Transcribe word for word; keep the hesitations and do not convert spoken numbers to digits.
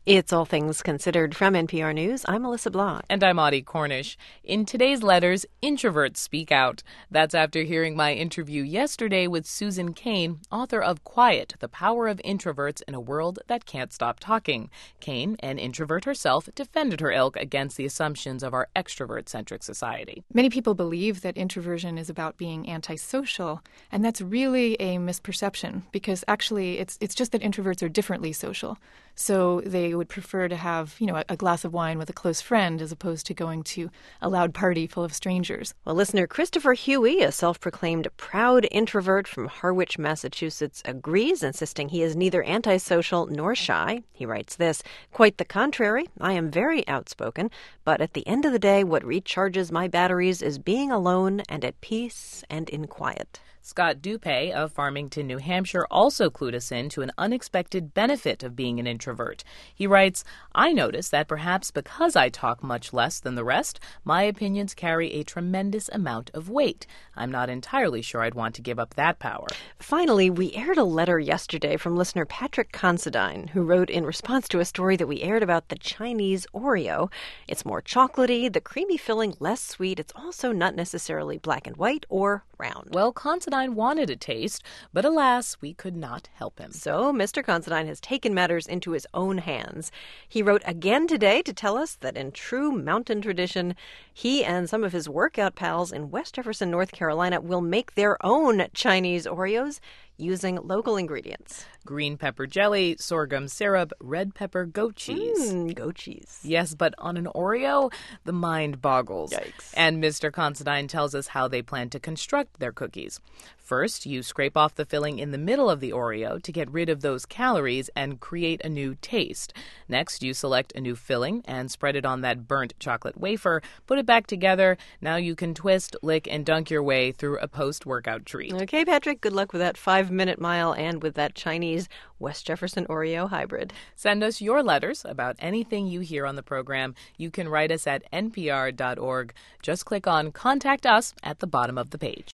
It's All Things Considered from N P R News. I'm Melissa Block. And I'm Audie Cornish. In today's letters, introverts speak out. That's after hearing my interview yesterday with Susan Cain, author of Quiet, The Power of Introverts in a World That Can't Stop Talking. Cain, an introvert herself, defended her ilk against the assumptions of our extrovert-centric society. Many people believe that introversion is about being antisocial, and that's really a misperception because actually it's it's just that introverts are differently social. So they would prefer to have, you know, a, a glass of wine with a close friend as opposed to going to a loud party full of strangers. Well, listener Christopher Huey, a self-proclaimed proud introvert from Harwich, Massachusetts, agrees, insisting he is neither antisocial nor shy. He writes this, "Quite the contrary. I am very outspoken, but at the end of the day, what recharges my batteries is being alone and at peace and in quiet." Scott Dupay of Farmington, New Hampshire, also clued us in to an unexpected benefit of being an introvert. He writes, "I notice that perhaps because I talk much less than the rest, my opinions carry a tremendous amount of weight. I'm not entirely sure I'd want to give up that power." Finally, we aired a letter yesterday from listener Patrick Considine, who wrote in response to a story that we aired about the Chinese Oreo. It's more chocolatey, the creamy filling less sweet. It's also not necessarily black and white or round. Well, Considine wanted a taste, but alas, we could not help him. So Mister Considine has taken matters into his own hands. He wrote again today to tell us that in true mountain tradition, he and some of his workout pals in West Jefferson, North Carolina, will make their own Chinese Oreos using local ingredients. Green pepper jelly, sorghum syrup, red pepper goat cheese. Mmm, goat cheese. Yes, but on an Oreo, the mind boggles. Yikes. And Mister Considine tells us how they plan to construct their cookies. First, you scrape off the filling in the middle of the Oreo to get rid of those calories and create a new taste. Next, you select a new filling and spread it on that burnt chocolate wafer, put it back together. Now you can twist, lick, and dunk your way through a post-workout treat. Okay, Patrick, good luck with that five-minute mile and with that Chinese West Jefferson Oreo hybrid. Send us your letters about anything you hear on the program. You can write us at N P R dot org. Just click on Contact Us at the bottom of the page.